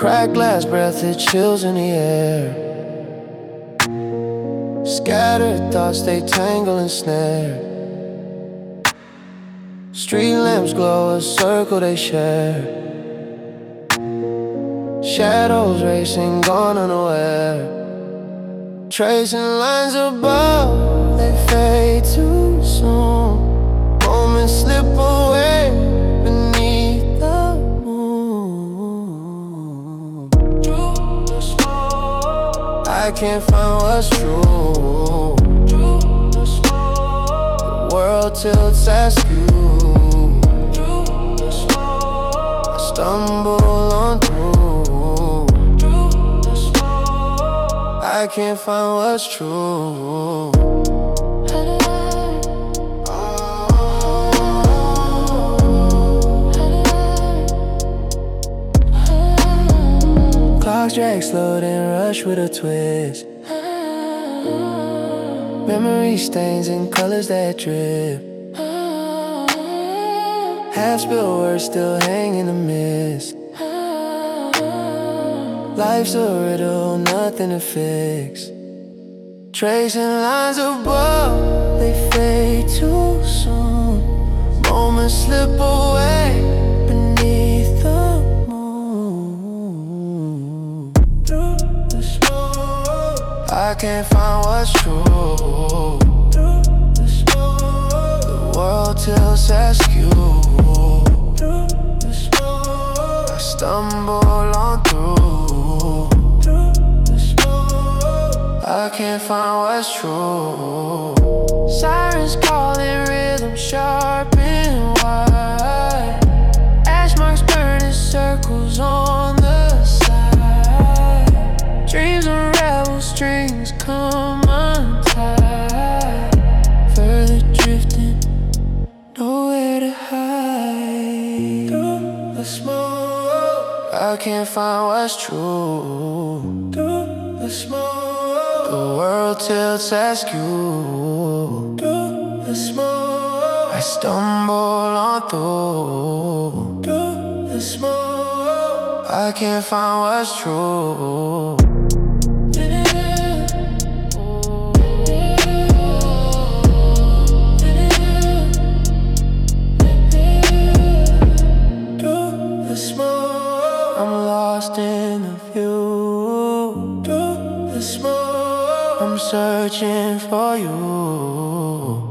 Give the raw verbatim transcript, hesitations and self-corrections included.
Cracked last breath, it chills in the air. Scattered thoughts, they tangle and snare. Street lamps glow, a circle they share. Shadows racing, gone unaware. Tracing lines above, they fade too soon. Moments slip away beneath the moon. I can't find what's true. The world tilts askew. I stumble on through. I can't find what's true. Clocks drag slow, then rush with a twist. Memory stains in colors that drip. Half-spilled words still hang in the mist. Life's a riddle, nothing to fix. Tracing lines above, they fade too soon. Moments slip away beneath the moon. Through the smoke, I can't find what's true. Through the smoke, the world tilts askew. Through the smoke, I stumble on through. I can't find what's true. Sirens calling, rhythm sharp and wide. Ash marks burning circles on the side. Dreams unravel, strings come untied. Further drifting, nowhere to hide. Through the smoke, I can't find what's true. Through the smoke, the world tilts askew. Through the smoke, I stumble on through. Through the smoke, I can't find what's true. Through the smoke, I'm lost in the view. Through the smoke, I'm searching for you.